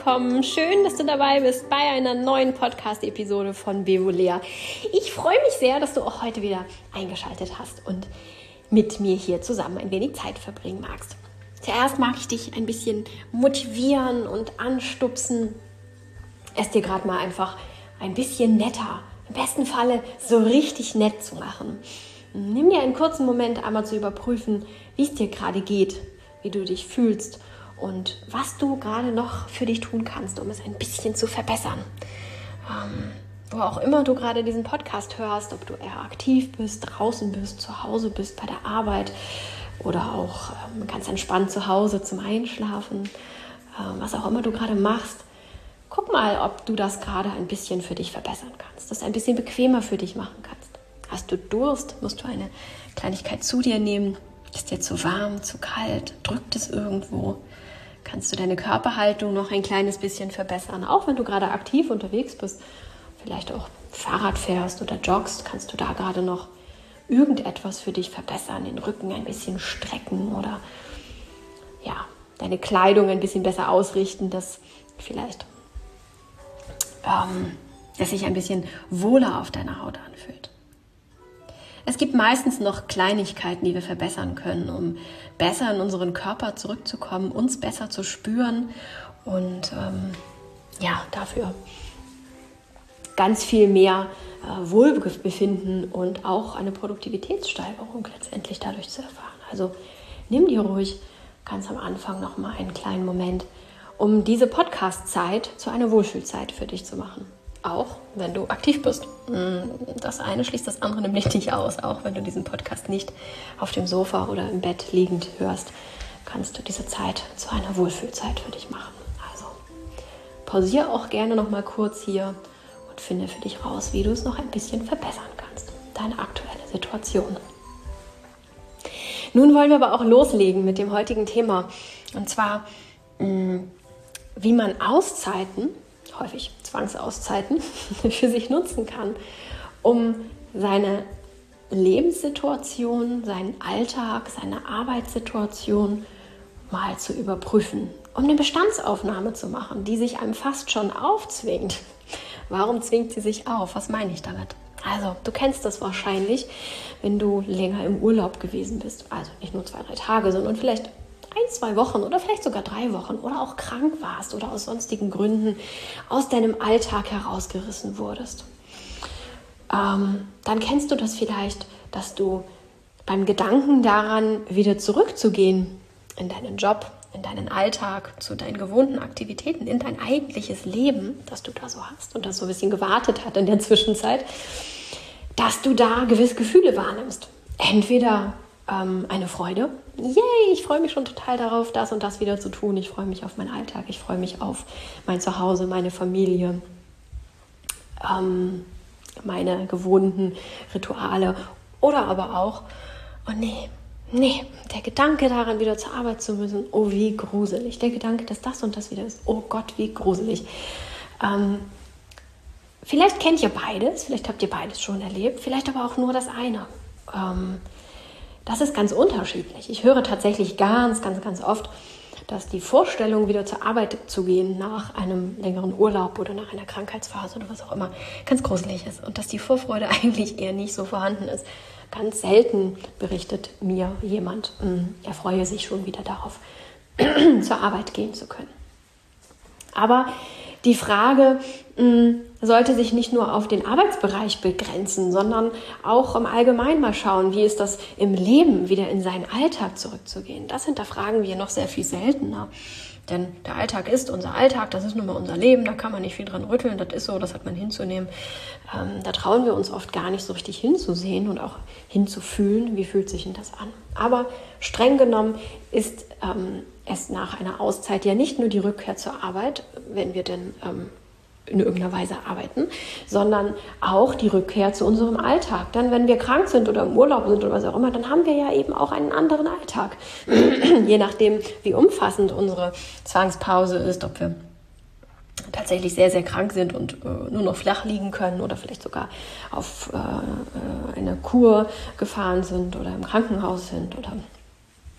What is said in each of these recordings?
willkommen. Schön, dass du dabei bist bei einer neuen Podcast-Episode von Bevolea. Ich freue mich sehr, dass du auch heute wieder eingeschaltet hast und mit mir hier zusammen ein wenig Zeit verbringen magst. Zuerst mag ich dich ein bisschen motivieren und anstupsen, es dir gerade mal einfach ein bisschen netter, im besten Falle so richtig nett zu machen. Nimm dir einen kurzen Moment, einmal zu überprüfen, wie es dir gerade geht, wie du dich fühlst und was du gerade noch für dich tun kannst, um es ein bisschen zu verbessern. Wo auch immer du gerade diesen Podcast hörst, ob du eher aktiv bist, draußen bist, zu Hause bist, bei der Arbeit oder auch ganz entspannt zu Hause zum Einschlafen, was auch immer du gerade machst, guck mal, ob du das gerade ein bisschen für dich verbessern kannst, das ein bisschen bequemer für dich machen kannst. Hast du Durst, musst du eine Kleinigkeit zu dir nehmen, ist dir zu warm, zu kalt, drückt es irgendwo? Kannst du deine Körperhaltung noch ein kleines bisschen verbessern, auch wenn du gerade aktiv unterwegs bist, vielleicht auch Fahrrad fährst oder joggst, kannst du da gerade noch irgendetwas für dich verbessern, den Rücken ein bisschen strecken oder ja, deine Kleidung ein bisschen besser ausrichten, dass vielleicht dass sich ein bisschen wohler auf deiner Haut anfühlt. Es gibt meistens noch Kleinigkeiten, die wir verbessern können, um besser in unseren Körper zurückzukommen, uns besser zu spüren und dafür ganz viel mehr Wohlbefinden und auch eine Produktivitätssteigerung letztendlich dadurch zu erfahren. Also nimm dir ruhig ganz am Anfang noch mal einen kleinen Moment, um diese Podcast-Zeit zu einer Wohlfühlzeit für dich zu machen. Auch wenn du aktiv bist. Das eine schließt das andere nämlich nicht aus. Auch wenn du diesen Podcast nicht auf dem Sofa oder im Bett liegend hörst, kannst du diese Zeit zu einer Wohlfühlzeit für dich machen. Also pausiere auch gerne noch mal kurz hier und finde für dich raus, wie du es noch ein bisschen verbessern kannst. Deine aktuelle Situation. Nun wollen wir aber auch loslegen mit dem heutigen Thema. Und zwar, wie man Auszeiten, häufig Zwangsauszeiten, für sich nutzen kann, um seine Lebenssituation, seinen Alltag, seine Arbeitssituation mal zu überprüfen, um eine Bestandsaufnahme zu machen, die sich einem fast schon aufzwingt. Warum zwingt sie sich auf? Was meine ich damit? Also, du kennst das wahrscheinlich, wenn du länger im Urlaub gewesen bist, also nicht nur 2-3 Tage, sondern vielleicht 1-2 Wochen oder vielleicht sogar 3 Wochen oder auch krank warst oder aus sonstigen Gründen aus deinem Alltag herausgerissen wurdest. Dann kennst du das vielleicht, dass du beim Gedanken daran, wieder zurückzugehen in deinen Job, in deinen Alltag, zu deinen gewohnten Aktivitäten, in dein eigentliches Leben, das du da so hast und das so ein bisschen gewartet hat in der Zwischenzeit, dass du da gewisse Gefühle wahrnimmst. Entweder eine Freude. Yay, ich freue mich schon total darauf, das und das wieder zu tun. Ich freue mich auf meinen Alltag, ich freue mich auf mein Zuhause, meine Familie, meine gewohnten Rituale. Oder aber auch, oh nee, der Gedanke daran, wieder zur Arbeit zu müssen, oh wie gruselig. Der Gedanke, dass das und das wieder ist, oh Gott, wie gruselig. Vielleicht kennt ihr beides, vielleicht habt ihr beides schon erlebt, vielleicht aber auch nur das eine. Das ist ganz unterschiedlich. Ich höre tatsächlich ganz oft, dass die Vorstellung, wieder zur Arbeit zu gehen nach einem längeren Urlaub oder nach einer Krankheitsphase oder was auch immer, ganz gruselig ist und dass die Vorfreude eigentlich eher nicht so vorhanden ist. Ganz selten berichtet mir jemand, er freue sich schon wieder darauf, zur Arbeit gehen zu können. Aber die Frage sollte sich nicht nur auf den Arbeitsbereich begrenzen, sondern auch im Allgemeinen mal schauen, wie ist das im Leben, wieder in seinen Alltag zurückzugehen. Das hinterfragen wir noch sehr viel seltener. Denn der Alltag ist unser Alltag, das ist nun mal unser Leben, da kann man nicht viel dran rütteln, das ist so, das hat man hinzunehmen. Da trauen wir uns oft gar nicht so richtig hinzusehen und auch hinzufühlen, wie fühlt sich denn das an. Aber streng genommen ist es nach einer Auszeit ja nicht nur die Rückkehr zur Arbeit, wenn wir denn in irgendeiner Weise arbeiten, sondern auch die Rückkehr zu unserem Alltag. Denn wenn wir krank sind oder im Urlaub sind oder was auch immer, dann haben wir ja eben auch einen anderen Alltag. Je nachdem, wie umfassend unsere Zwangspause ist, ob wir tatsächlich sehr, sehr krank sind und nur noch flach liegen können oder vielleicht sogar auf eine Kur gefahren sind oder im Krankenhaus sind oder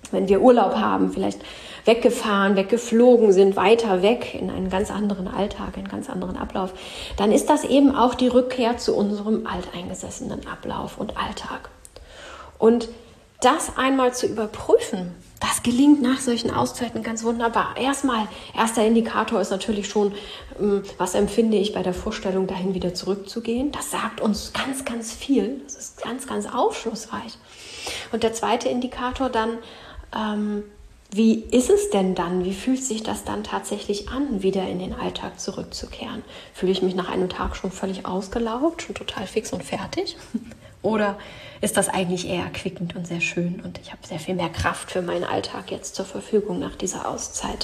wenn wir Urlaub haben, vielleicht weggefahren, weggeflogen sind, weiter weg in einen ganz anderen Alltag, einen ganz anderen Ablauf, dann ist das eben auch die Rückkehr zu unserem alteingesessenen Ablauf und Alltag. Und das einmal zu überprüfen, das gelingt nach solchen Auszeiten ganz wunderbar. Erster Indikator ist natürlich schon, was empfinde ich bei der Vorstellung, dahin wieder zurückzugehen. Das sagt uns ganz, ganz viel. Das ist ganz, ganz aufschlussreich. Und der zweite Indikator dann, wie ist es denn dann? Wie fühlt sich das dann tatsächlich an, wieder in den Alltag zurückzukehren? Fühle ich mich nach einem Tag schon völlig ausgelaugt, schon total fix und fertig? Oder ist das eigentlich eher erquickend und sehr schön und ich habe sehr viel mehr Kraft für meinen Alltag jetzt zur Verfügung nach dieser Auszeit?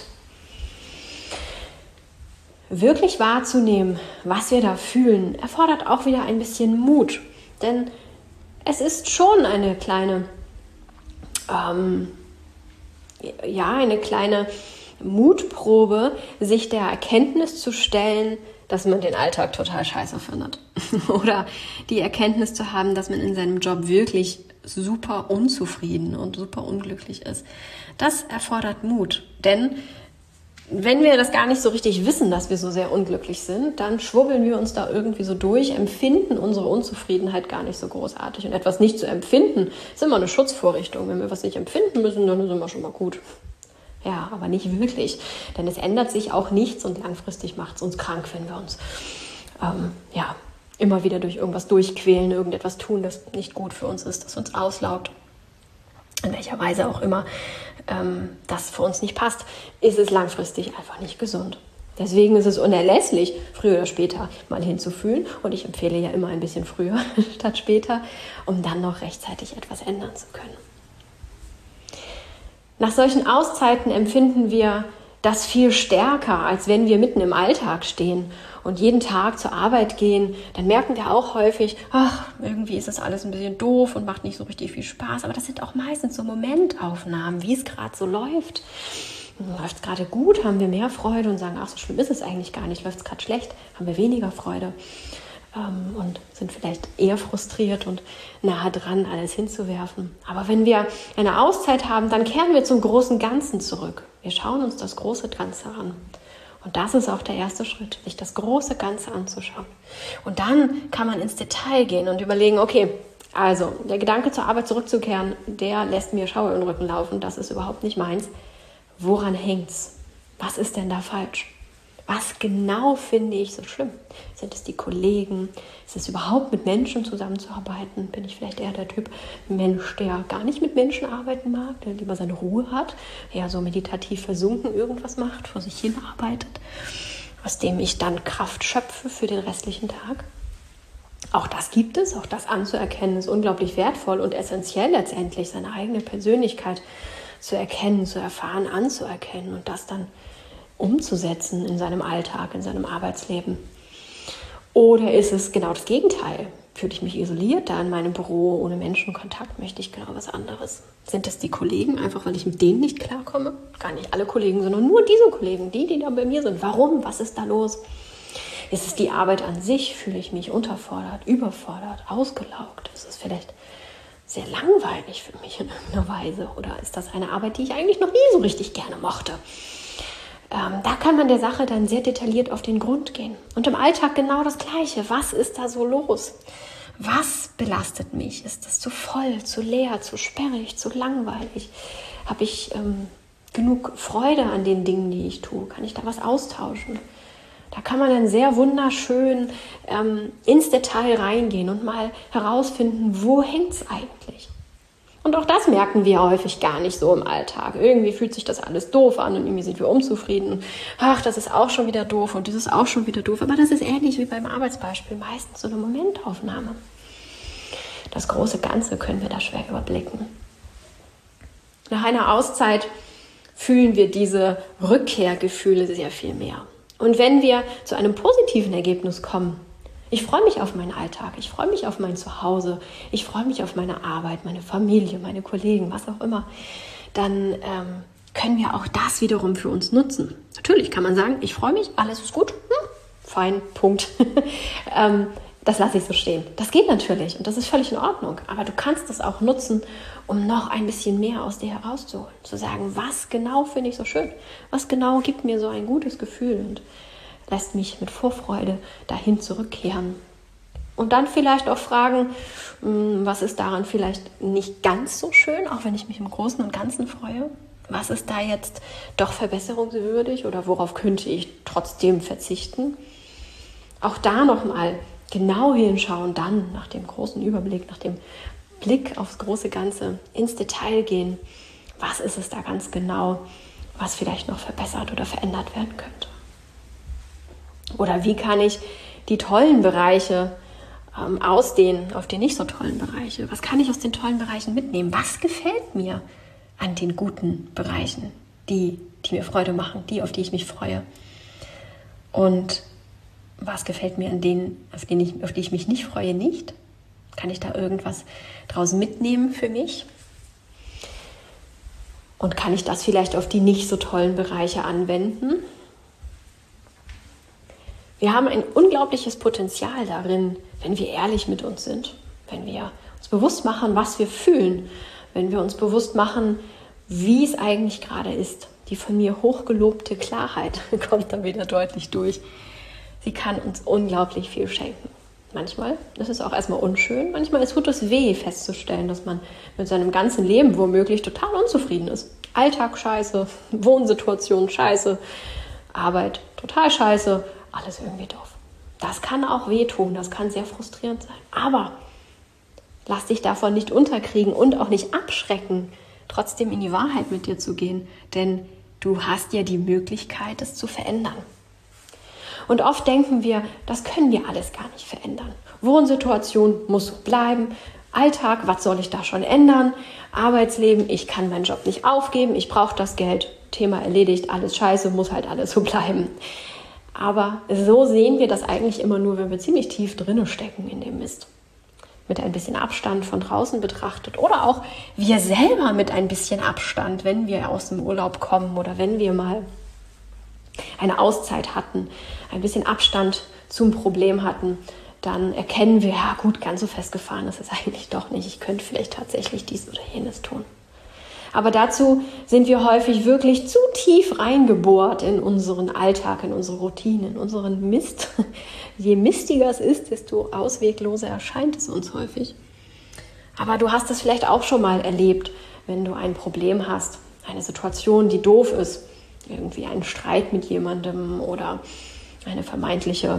Wirklich wahrzunehmen, was wir da fühlen, erfordert auch wieder ein bisschen Mut. Denn es ist schon eine kleine Mutprobe, sich der Erkenntnis zu stellen, dass man den Alltag total scheiße findet. Oder die Erkenntnis zu haben, dass man in seinem Job wirklich super unzufrieden und super unglücklich ist. Das erfordert Mut. Denn wenn wir das gar nicht so richtig wissen, dass wir so sehr unglücklich sind, dann schwubbeln wir uns da irgendwie so durch, empfinden unsere Unzufriedenheit gar nicht so großartig. Und etwas nicht zu empfinden, ist immer eine Schutzvorrichtung. Wenn wir was nicht empfinden müssen, dann sind wir schon mal gut. Ja, aber nicht wirklich, denn es ändert sich auch nichts und langfristig macht es uns krank, wenn wir uns immer wieder durch irgendwas durchquälen, irgendetwas tun, das nicht gut für uns ist, das uns auslaugt. In welcher Weise auch immer das für uns nicht passt, ist es langfristig einfach nicht gesund. Deswegen ist es unerlässlich, früher oder später mal hinzufühlen. Und ich empfehle ja immer ein bisschen früher statt später, um dann noch rechtzeitig etwas ändern zu können. Nach solchen Auszeiten empfinden wir das viel stärker, als wenn wir mitten im Alltag stehen und jeden Tag zur Arbeit gehen. Dann merken wir auch häufig, irgendwie ist das alles ein bisschen doof und macht nicht so richtig viel Spaß. Aber das sind auch meistens so Momentaufnahmen, wie es gerade so läuft. Läuft es gerade gut, haben wir mehr Freude und sagen, so schlimm ist es eigentlich gar nicht. Läuft es gerade schlecht, haben wir weniger Freude. Und sind vielleicht eher frustriert und nahe dran, alles hinzuwerfen. Aber wenn wir eine Auszeit haben, dann kehren wir zum großen Ganzen zurück. Wir schauen uns das große Ganze an. Und das ist auch der erste Schritt, sich das große Ganze anzuschauen. Und dann kann man ins Detail gehen und überlegen, okay, also der Gedanke zur Arbeit zurückzukehren, der lässt mir Schauer in den Rücken laufen. Das ist überhaupt nicht meins. Woran hängt's? Was ist denn da falsch? Was genau finde ich so schlimm? Sind es die Kollegen? Ist es überhaupt mit Menschen zusammenzuarbeiten? Bin ich vielleicht eher der Typ Mensch, der gar nicht mit Menschen arbeiten mag, der lieber seine Ruhe hat, eher so meditativ versunken irgendwas macht, vor sich hin arbeitet, aus dem ich dann Kraft schöpfe für den restlichen Tag? Auch das gibt es, auch das anzuerkennen ist unglaublich wertvoll und essentiell letztendlich, seine eigene Persönlichkeit zu erkennen, zu erfahren, anzuerkennen und das dann umzusetzen in seinem Alltag, in seinem Arbeitsleben? Oder ist es genau das Gegenteil? Fühle ich mich isoliert da in meinem Büro, ohne Menschenkontakt, möchte ich genau was anderes? Sind es die Kollegen, einfach weil ich mit denen nicht klarkomme? Gar nicht alle Kollegen, sondern nur diese Kollegen, die da bei mir sind. Warum? Was ist da los? Ist es die Arbeit an sich? Fühle ich mich unterfordert, überfordert, ausgelaugt? Ist es vielleicht sehr langweilig für mich in irgendeiner Weise? Oder ist das eine Arbeit, die ich eigentlich noch nie so richtig gerne mochte? Da kann man der Sache dann sehr detailliert auf den Grund gehen. Und im Alltag genau das Gleiche. Was ist da so los? Was belastet mich? Ist das zu voll, zu leer, zu sperrig, zu langweilig? Habe ich genug Freude an den Dingen, die ich tue? Kann ich da was austauschen? Da kann man dann sehr wunderschön ins Detail reingehen und mal herausfinden, wo hängt es eigentlich? Und auch das merken wir häufig gar nicht so im Alltag. Irgendwie fühlt sich das alles doof an und irgendwie sind wir unzufrieden. Das ist auch schon wieder doof und das ist auch schon wieder doof. Aber das ist ähnlich wie beim Arbeitsbeispiel, meistens so eine Momentaufnahme. Das große Ganze können wir da schwer überblicken. Nach einer Auszeit fühlen wir diese Rückkehrgefühle sehr viel mehr. Und wenn wir zu einem positiven Ergebnis kommen, ich freue mich auf meinen Alltag, ich freue mich auf mein Zuhause, ich freue mich auf meine Arbeit, meine Familie, meine Kollegen, was auch immer, dann können wir auch das wiederum für uns nutzen. Natürlich kann man sagen, ich freue mich, alles ist gut, fein, Punkt. Das lasse ich so stehen. Das geht natürlich und das ist völlig in Ordnung. Aber du kannst das auch nutzen, um noch ein bisschen mehr aus dir herauszuholen. Zu sagen, was genau finde ich so schön? Was genau gibt mir so ein gutes Gefühl und lässt mich mit Vorfreude dahin zurückkehren. Und dann vielleicht auch fragen, was ist daran vielleicht nicht ganz so schön, auch wenn ich mich im Großen und Ganzen freue? Was ist da jetzt doch verbesserungswürdig oder worauf könnte ich trotzdem verzichten? Auch da nochmal genau hinschauen, dann nach dem großen Überblick, nach dem Blick aufs große Ganze ins Detail gehen. Was ist es da ganz genau, was vielleicht noch verbessert oder verändert werden könnte? Oder wie kann ich die tollen Bereiche ausdehnen auf die nicht so tollen Bereiche? Was kann ich aus den tollen Bereichen mitnehmen? Was gefällt mir an den guten Bereichen, die mir Freude machen, auf die ich mich freue? Und was gefällt mir an denen, auf die ich mich nicht freue, nicht? Kann ich da irgendwas draus mitnehmen für mich? Und kann ich das vielleicht auf die nicht so tollen Bereiche anwenden? Wir haben ein unglaubliches Potenzial darin, wenn wir ehrlich mit uns sind, wenn wir uns bewusst machen, was wir fühlen, wenn wir uns bewusst machen, wie es eigentlich gerade ist. Die von mir hochgelobte Klarheit kommt dann wieder deutlich durch. Sie kann uns unglaublich viel schenken. Manchmal ist es auch erstmal unschön, manchmal tut es weh festzustellen, dass man mit seinem ganzen Leben womöglich total unzufrieden ist. Alltag scheiße, Wohnsituation scheiße, Arbeit total scheiße, alles irgendwie doof. Das kann auch wehtun, das kann sehr frustrierend sein. Aber lass dich davon nicht unterkriegen und auch nicht abschrecken, trotzdem in die Wahrheit mit dir zu gehen. Denn du hast ja die Möglichkeit, es zu verändern. Und oft denken wir, das können wir alles gar nicht verändern. Wohnsituation muss so bleiben. Alltag, was soll ich da schon ändern? Arbeitsleben, ich kann meinen Job nicht aufgeben, ich brauche das Geld. Thema erledigt, alles scheiße, muss halt alles so bleiben. Aber so sehen wir das eigentlich immer nur, wenn wir ziemlich tief drinne stecken in dem Mist. Mit ein bisschen Abstand von draußen betrachtet oder auch wir selber mit ein bisschen Abstand, wenn wir aus dem Urlaub kommen oder wenn wir mal eine Auszeit hatten, ein bisschen Abstand zum Problem hatten, dann erkennen wir, ja gut, ganz so festgefahren ist es eigentlich doch nicht. Ich könnte vielleicht tatsächlich dies oder jenes tun. Aber dazu sind wir häufig wirklich zu tief reingebohrt in unseren Alltag, in unsere Routine, in unseren Mist. Je mistiger es ist, desto auswegloser erscheint es uns häufig. Aber du hast es vielleicht auch schon mal erlebt, wenn du ein Problem hast, eine Situation, die doof ist, irgendwie einen Streit mit jemandem oder eine vermeintliche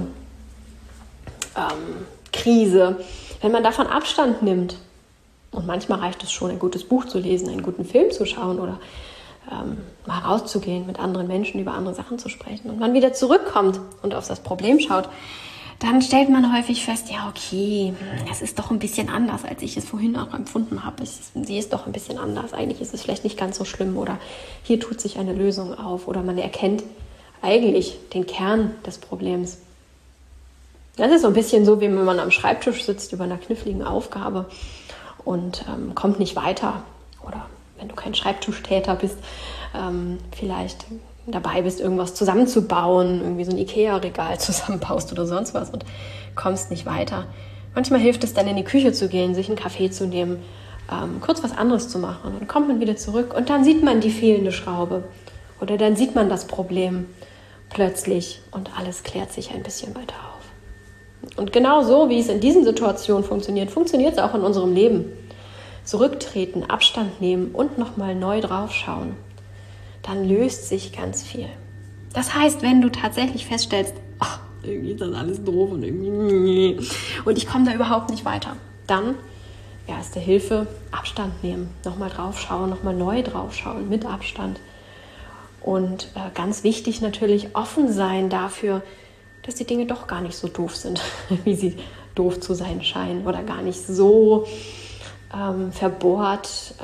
Krise. Wenn man davon Abstand nimmt, und manchmal reicht es schon, ein gutes Buch zu lesen, einen guten Film zu schauen oder mal rauszugehen, mit anderen Menschen über andere Sachen zu sprechen und man wieder zurückkommt und auf das Problem schaut, dann stellt man häufig fest, ja okay, es ist doch ein bisschen anders, als ich es vorhin auch empfunden habe. Sie ist doch ein bisschen anders, eigentlich ist es vielleicht nicht ganz so schlimm oder hier tut sich eine Lösung auf oder man erkennt eigentlich den Kern des Problems. Das ist so ein bisschen so, wie wenn man am Schreibtisch sitzt über einer kniffligen Aufgabe und kommt nicht weiter. Oder wenn du kein Schreibtischtäter bist, vielleicht dabei bist, irgendwas zusammenzubauen, irgendwie so ein Ikea-Regal zusammenbaust oder sonst was und kommst nicht weiter. Manchmal hilft es dann, in die Küche zu gehen, sich einen Kaffee zu nehmen, kurz was anderes zu machen. Und dann kommt man wieder zurück und dann sieht man die fehlende Schraube. Oder dann sieht man das Problem plötzlich und alles klärt sich ein bisschen weiter auf. Und genau so, wie es in diesen Situationen funktioniert, funktioniert es auch in unserem Leben. Zurücktreten, Abstand nehmen und nochmal neu draufschauen. Dann löst sich ganz viel. Das heißt, wenn du tatsächlich feststellst, ach, irgendwie ist das alles doof und ich komme da überhaupt nicht weiter, dann erste Hilfe, Abstand nehmen, nochmal draufschauen, nochmal neu draufschauen, mit Abstand. Und ganz wichtig natürlich, offen sein dafür, dass die Dinge doch gar nicht so doof sind, wie sie doof zu sein scheinen oder gar nicht so verbohrt,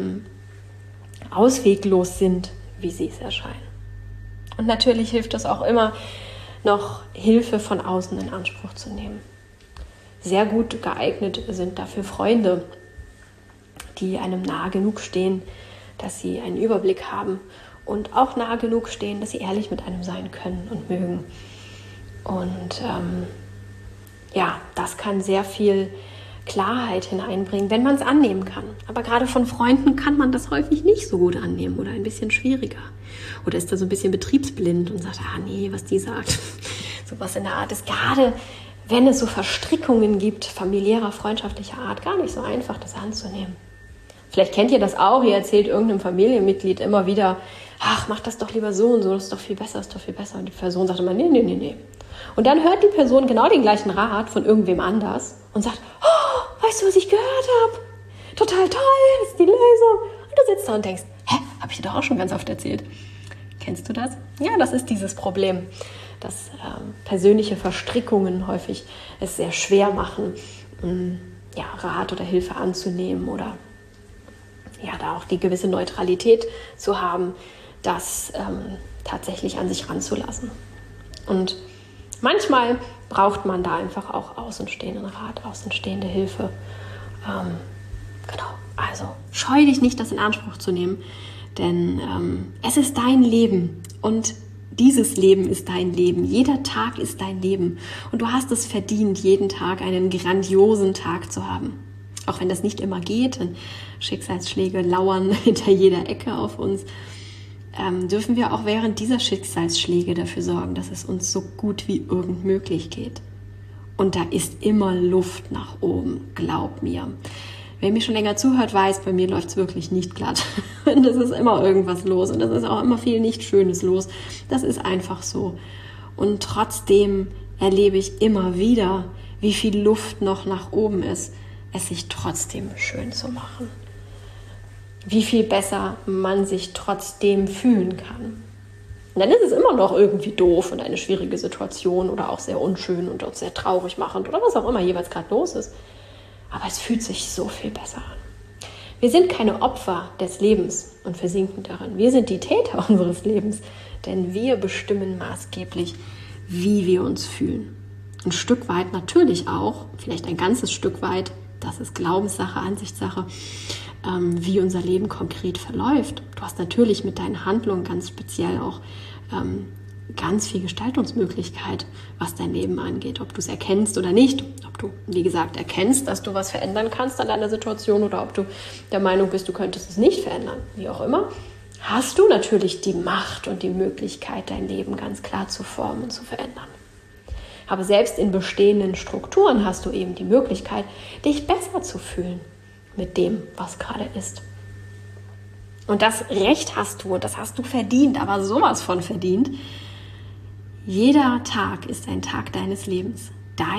ausweglos sind, wie sie es erscheinen. Und natürlich hilft es auch immer, noch Hilfe von außen in Anspruch zu nehmen. Sehr gut geeignet sind dafür Freunde, die einem nahe genug stehen, dass sie einen Überblick haben und auch nahe genug stehen, dass sie ehrlich mit einem sein können und mögen. Und ja, das kann sehr viel Klarheit hineinbringen, wenn man es annehmen kann. Aber gerade von Freunden kann man das häufig nicht so gut annehmen oder ein bisschen schwieriger. Oder ist da so ein bisschen betriebsblind und sagt, nee, was die sagt. Sowas in der Art ist gerade, wenn es so Verstrickungen gibt, familiärer, freundschaftlicher Art, gar nicht so einfach, das anzunehmen. Vielleicht kennt ihr das auch, ihr erzählt irgendeinem Familienmitglied immer wieder, ach, mach das doch lieber so und so, das ist doch viel besser, Und die Person sagt immer, nee. Und dann hört die Person genau den gleichen Rat von irgendwem anders und sagt, oh, weißt du, was ich gehört habe? Total toll, das ist die Lösung. Und du sitzt da und denkst, habe ich dir doch auch schon ganz oft erzählt. Kennst du das? Ja, das ist dieses Problem, dass persönliche Verstrickungen häufig es sehr schwer machen, Rat oder Hilfe anzunehmen oder da auch die gewisse Neutralität zu haben, das tatsächlich an sich ranzulassen. Und manchmal braucht man da einfach auch außenstehenden Rat, außenstehende Hilfe. Genau, also scheu dich nicht, das in Anspruch zu nehmen, denn es ist dein Leben und dieses Leben ist dein Leben. Jeder Tag ist dein Leben und du hast es verdient, jeden Tag einen grandiosen Tag zu haben. Auch wenn das nicht immer geht, denn Schicksalsschläge lauern hinter jeder Ecke auf uns, dürfen wir auch während dieser Schicksalsschläge dafür sorgen, dass es uns so gut wie irgend möglich geht. Und da ist immer Luft nach oben, glaub mir. Wer mir schon länger zuhört, weiß, bei mir läuft es wirklich nicht glatt. Und es ist immer irgendwas los und es ist auch immer viel nicht Schönes los. Das ist einfach so. Und trotzdem erlebe ich immer wieder, wie viel Luft noch nach oben ist, es sich trotzdem schön zu machen. Wie viel besser man sich trotzdem fühlen kann. Und dann ist es immer noch irgendwie doof und eine schwierige Situation oder auch sehr unschön und auch sehr traurig machend oder was auch immer jeweils gerade los ist. Aber es fühlt sich so viel besser an. Wir sind keine Opfer des Lebens und versinken darin. Wir sind die Täter unseres Lebens, denn wir bestimmen maßgeblich, wie wir uns fühlen. Ein Stück weit natürlich auch, vielleicht ein ganzes Stück weit, das ist Glaubenssache, Ansichtssache, wie unser Leben konkret verläuft. Du hast natürlich mit deinen Handlungen ganz speziell auch ganz viel Gestaltungsmöglichkeit, was dein Leben angeht, ob du es erkennst oder nicht, ob du, wie gesagt, erkennst, dass du was verändern kannst an deiner Situation oder ob du der Meinung bist, du könntest es nicht verändern, wie auch immer, hast du natürlich die Macht und die Möglichkeit, dein Leben ganz klar zu formen und zu verändern. Aber selbst in bestehenden Strukturen hast du eben die Möglichkeit, dich besser zu fühlen mit dem, was gerade ist. Und das Recht hast du und das hast du verdient, aber sowas von verdient. Jeder Tag ist ein Tag deines Lebens.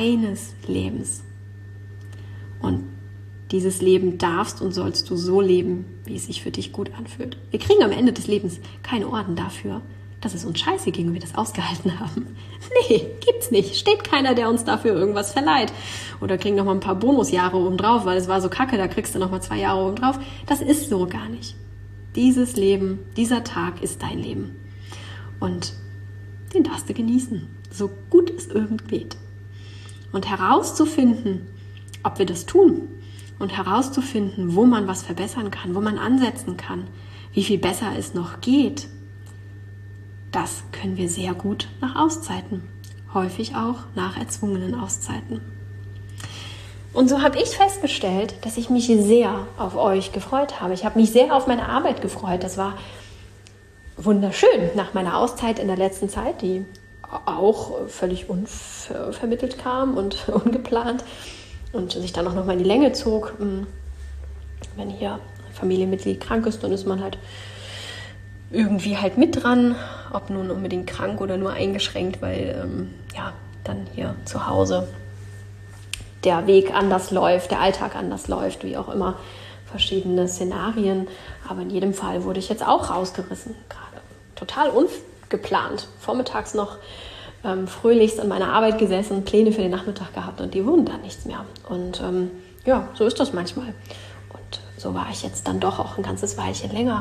Und dieses Leben darfst und sollst du so leben, wie es sich für dich gut anfühlt. Wir kriegen am Ende des Lebens keine Orden dafür, dass es uns scheiße ging, wie wir das ausgehalten haben. Nee, gibt's nicht. Steht keiner, der uns dafür irgendwas verleiht. Oder kriegen noch mal ein paar Bonusjahre obendrauf, weil es war so kacke, da kriegst du noch mal 2 Jahre obendrauf. Das ist so gar nicht. Dieses Leben, dieser Tag ist dein Leben. Und den darfst du genießen, so gut es irgend geht. Und herauszufinden, ob wir das tun und herauszufinden, wo man was verbessern kann, wo man ansetzen kann, wie viel besser es noch geht, das können wir sehr gut nach Auszeiten, häufig auch nach erzwungenen Auszeiten. Und so habe ich festgestellt, dass ich mich sehr auf euch gefreut habe. Ich habe mich sehr auf meine Arbeit gefreut. Das war wunderschön nach meiner Auszeit in der letzten Zeit, die auch völlig unvermittelt kam und ungeplant und sich dann auch noch mal in die Länge zog. Wenn hier ein Familienmitglied krank ist, dann ist man halt irgendwie halt mit dran, ob nun unbedingt krank oder nur eingeschränkt, weil dann hier zu Hause der Weg anders läuft, der Alltag anders läuft, wie auch immer, verschiedene Szenarien. Aber in jedem Fall wurde ich jetzt auch rausgerissen, gerade total ungeplant. Vormittags noch fröhlichst an meiner Arbeit gesessen, Pläne für den Nachmittag gehabt und die wurden dann nichts mehr. Und so ist das manchmal. Und so war ich jetzt dann doch auch ein ganzes Weilchen länger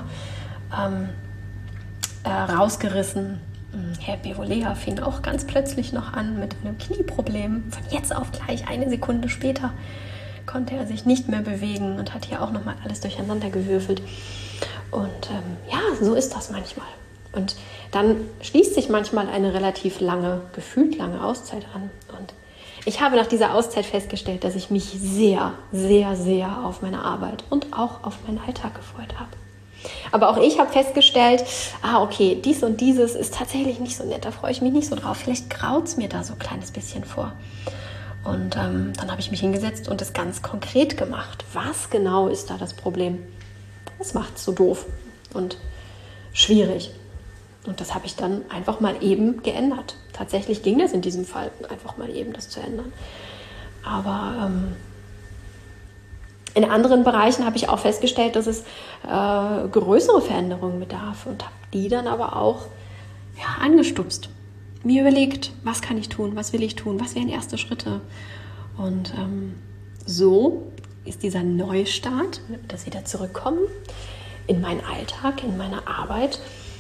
rausgerissen. Herr Bevolea fing auch ganz plötzlich noch an mit einem Knieproblem. Von jetzt auf gleich, 1 Sekunde später, konnte er sich nicht mehr bewegen und hat hier auch nochmal alles durcheinander gewürfelt. Und so ist das manchmal. Und dann schließt sich manchmal eine relativ gefühlt lange Auszeit an. Und Ich habe nach dieser Auszeit festgestellt, dass ich mich sehr, sehr, sehr auf meine Arbeit und auch auf meinen Alltag gefreut habe. Aber auch ich habe festgestellt, okay, dies und dieses ist tatsächlich nicht so nett, da freue ich mich nicht so drauf. Vielleicht graut es mir da so ein kleines bisschen vor. Und dann habe ich mich hingesetzt und es ganz konkret gemacht. Was genau ist da das Problem? Das macht es so doof und schwierig. Und das habe ich dann einfach mal eben geändert. Tatsächlich ging das in diesem Fall einfach mal eben, das zu ändern. Aber in anderen Bereichen habe ich auch festgestellt, dass es größere Veränderungen bedarf und habe die dann aber auch angestupst. Mir überlegt, was kann ich tun, was will ich tun, was wären erste Schritte. Und so ist dieser Neustart, das wieder zurückkommen in meinen Alltag, in meine Arbeit,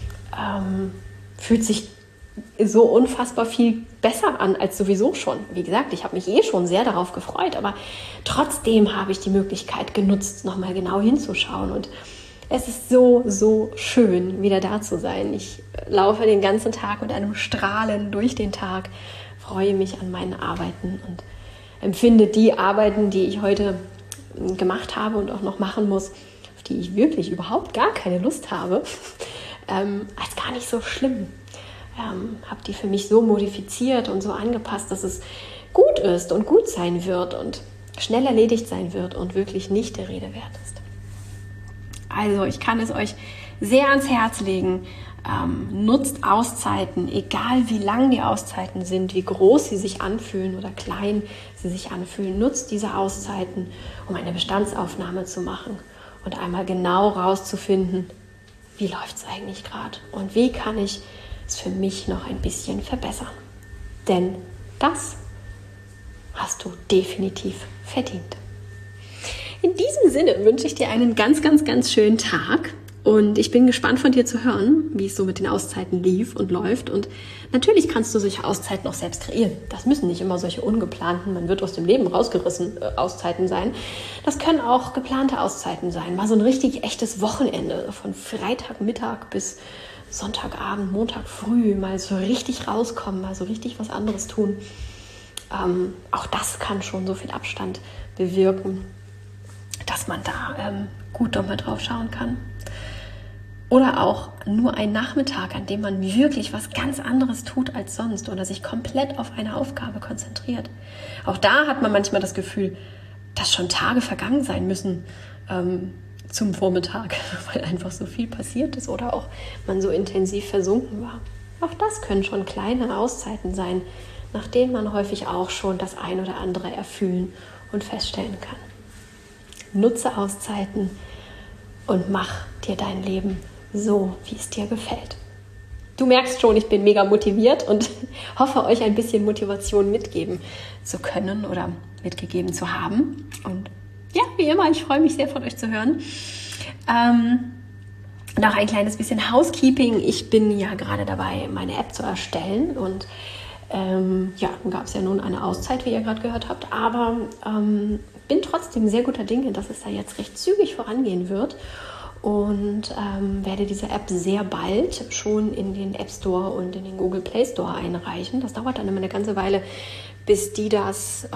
fühlt sich so unfassbar viel besser an als sowieso schon. Wie gesagt, ich habe mich schon sehr darauf gefreut, aber trotzdem habe ich die Möglichkeit genutzt, nochmal genau hinzuschauen. Und es ist so, so schön, wieder da zu sein. Ich laufe den ganzen Tag mit einem Strahlen durch den Tag, freue mich an meinen Arbeiten und empfinde die Arbeiten, die ich heute gemacht habe und auch noch machen muss, auf die ich wirklich überhaupt gar keine Lust habe, als gar nicht so schlimm. Habe die für mich so modifiziert und so angepasst, dass es gut ist und gut sein wird und schnell erledigt sein wird und wirklich nicht der Rede wert ist. Also ich kann es euch sehr ans Herz legen. Nutzt Auszeiten, egal wie lang die Auszeiten sind, wie groß sie sich anfühlen oder klein sie sich anfühlen. Nutzt diese Auszeiten, um eine Bestandsaufnahme zu machen und einmal genau rauszufinden, wie läuft es eigentlich gerade und wie kann ich es für mich noch ein bisschen verbessern. Denn das hast du definitiv verdient. In diesem Sinne wünsche ich dir einen ganz, ganz, ganz schönen Tag und ich bin gespannt von dir zu hören, wie es so mit den Auszeiten lief und läuft. Und natürlich kannst du solche Auszeiten auch selbst kreieren. Das müssen nicht immer solche ungeplanten, man wird aus dem Leben rausgerissen Auszeiten sein. Das können auch geplante Auszeiten sein. Mal so ein richtig echtes Wochenende von Freitagmittag bis Sonntagabend, Montag früh, mal so richtig rauskommen, mal so richtig was anderes tun. Auch das kann schon so viel Abstand bewirken, dass man da gut nochmal drauf schauen kann. Oder auch nur ein Nachmittag, an dem man wirklich was ganz anderes tut als sonst oder sich komplett auf eine Aufgabe konzentriert. Auch da hat man manchmal das Gefühl, dass schon Tage vergangen sein müssen zum Vormittag, weil einfach so viel passiert ist oder auch man so intensiv versunken war. Auch das können schon kleine Auszeiten sein, nach denen man häufig auch schon das ein oder andere erfühlen und feststellen kann. Nutze Auszeiten und mach dir dein Leben so, wie es dir gefällt. Du merkst schon, ich bin mega motiviert und hoffe, euch ein bisschen Motivation mitgeben zu können oder mitgegeben zu haben. Und ja, wie immer, ich freue mich sehr von euch zu hören. Noch ein kleines bisschen Housekeeping. Ich bin ja gerade dabei, meine App zu erstellen und dann gab es ja nun eine Auszeit, wie ihr gerade gehört habt, aber bin trotzdem sehr guter Dinge, dass es da jetzt recht zügig vorangehen wird und werde diese App sehr bald schon in den App Store und in den Google Play Store einreichen. Das dauert dann immer eine ganze Weile, bis die das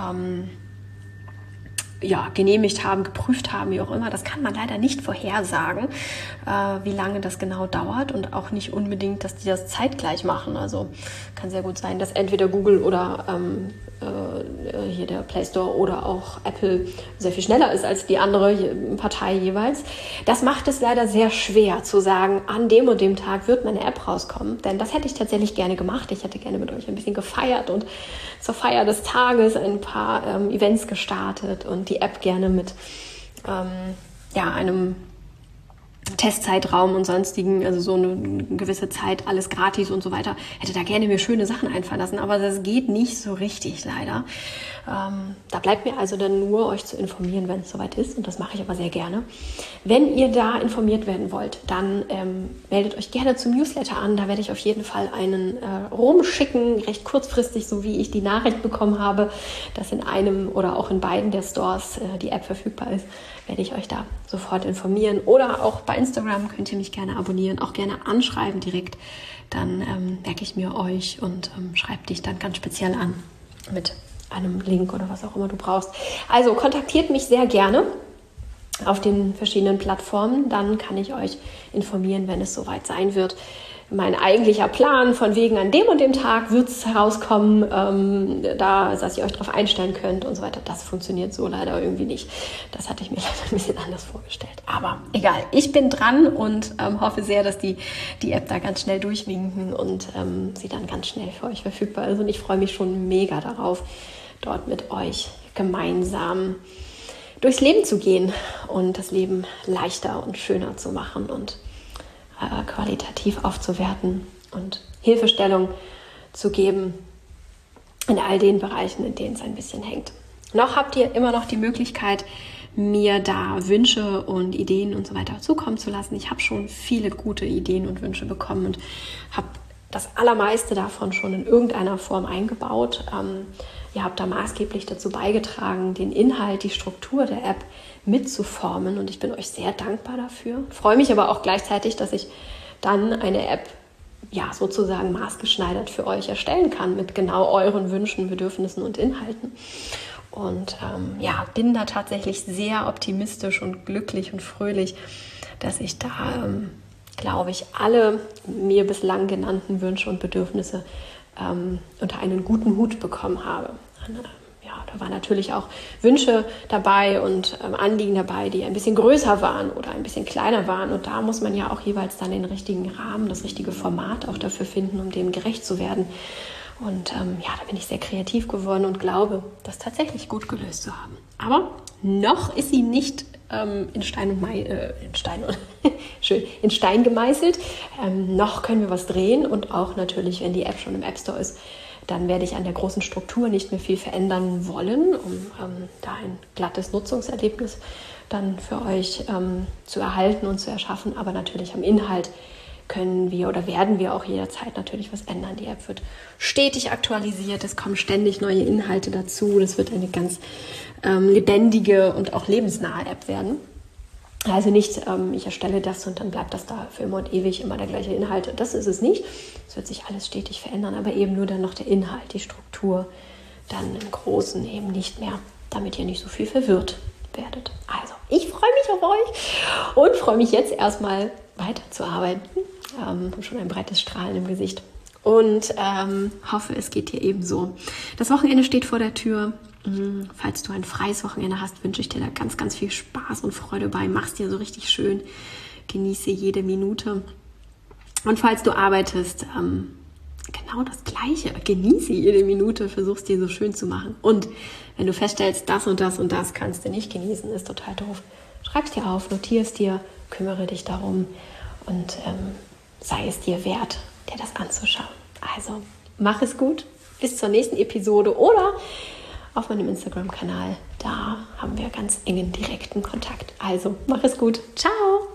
genehmigt haben, geprüft haben, wie auch immer. Das kann man leider nicht vorhersagen, wie lange das genau dauert und auch nicht unbedingt, dass die das zeitgleich machen. Also kann sehr gut sein, dass entweder Google oder hier der Play Store oder auch Apple sehr viel schneller ist als die andere Partei jeweils. Das macht es leider sehr schwer zu sagen, an dem und dem Tag wird meine App rauskommen, denn das hätte ich tatsächlich gerne gemacht. Ich hätte gerne mit euch ein bisschen gefeiert und zur Feier des Tages ein paar Events gestartet und die App gerne mit einem Testzeitraum und sonstigen, also so eine gewisse Zeit, alles gratis und so weiter, hätte da gerne mir schöne Sachen einfallen lassen, aber das geht nicht so richtig leider. Da bleibt mir also dann nur, euch zu informieren, wenn es soweit ist und das mache ich aber sehr gerne. Wenn ihr da informiert werden wollt, dann meldet euch gerne zum Newsletter an, da werde ich auf jeden Fall einen rumschicken, recht kurzfristig, so wie ich die Nachricht bekommen habe, dass in einem oder auch in beiden der Stores die App verfügbar ist, werde ich euch da sofort informieren. Oder auch bei Instagram könnt ihr mich gerne abonnieren, auch gerne anschreiben direkt. Dann merke ich mir euch und schreibe dich dann ganz speziell an mit einem Link oder was auch immer du brauchst. Also kontaktiert mich sehr gerne auf den verschiedenen Plattformen. Dann kann ich euch informieren, wenn es soweit sein wird. Mein eigentlicher Plan von wegen an dem und dem Tag wird es herauskommen, dass ihr euch darauf einstellen könnt und so weiter. Das funktioniert so leider irgendwie nicht. Das hatte ich mir leider ein bisschen anders vorgestellt. Aber egal, ich bin dran und hoffe sehr, dass die App da ganz schnell durchwinken und sie dann ganz schnell für euch verfügbar ist. Und ich freue mich schon mega darauf, dort mit euch gemeinsam durchs Leben zu gehen und das Leben leichter und schöner zu machen und qualitativ aufzuwerten und Hilfestellung zu geben in all den Bereichen, in denen es ein bisschen hängt. Noch habt ihr immer noch die Möglichkeit, mir da Wünsche und Ideen und so weiter zukommen zu lassen. Ich habe schon viele gute Ideen und Wünsche bekommen und habe das allermeiste davon schon in irgendeiner Form eingebaut. Ihr habt da maßgeblich dazu beigetragen, den Inhalt, die Struktur der App mitzuformen und ich bin euch sehr dankbar dafür. Ich freue mich aber auch gleichzeitig, dass ich dann eine App sozusagen maßgeschneidert für euch erstellen kann mit genau euren Wünschen, Bedürfnissen und Inhalten. Und bin da tatsächlich sehr optimistisch und glücklich und fröhlich, dass ich da, glaube ich, alle mir bislang genannten Wünsche und Bedürfnisse unter einen guten Hut bekommen habe. Da waren natürlich auch Wünsche dabei und Anliegen dabei, die ein bisschen größer waren oder ein bisschen kleiner waren. Und da muss man ja auch jeweils dann den richtigen Rahmen, das richtige Format auch dafür finden, um dem gerecht zu werden. Und da bin ich sehr kreativ geworden und glaube, das tatsächlich gut gelöst zu haben. Aber noch ist sie nicht in Stein gemeißelt. Noch können wir was drehen und auch natürlich, wenn die App schon im App Store ist, dann werde ich an der großen Struktur nicht mehr viel verändern wollen, um da ein glattes Nutzungserlebnis dann für euch zu erhalten und zu erschaffen. Aber natürlich am Inhalt können wir oder werden wir auch jederzeit natürlich was ändern. Die App wird stetig aktualisiert, es kommen ständig neue Inhalte dazu. Das wird eine ganz lebendige und auch lebensnahe App werden. Also nicht, ich erstelle das und dann bleibt das da für immer und ewig immer der gleiche Inhalt. Das ist es nicht. Es wird sich alles stetig verändern, aber eben nur dann noch der Inhalt, die Struktur, dann im Großen eben nicht mehr, damit ihr nicht so viel verwirrt werdet. Also, ich freue mich auf euch und freue mich jetzt erstmal weiterzuarbeiten. Habe schon ein breites Strahlen im Gesicht und hoffe, es geht dir ebenso. Das Wochenende steht vor der Tür. Falls du ein freies Wochenende hast, wünsche ich dir da ganz, ganz viel Spaß und Freude bei. Mach's dir so richtig schön. Genieße jede Minute. Und falls du arbeitest, genau das Gleiche. Genieße jede Minute, versuch's dir so schön zu machen. Und wenn du feststellst, das und das und das kannst du nicht genießen, ist total doof. Schreib's dir auf, notier's dir, kümmere dich darum und sei es dir wert, dir das anzuschauen. Also, mach es gut. Bis zur nächsten Episode oder auf meinem Instagram-Kanal. Da haben wir ganz engen, direkten Kontakt. Also, mach es gut. Ciao!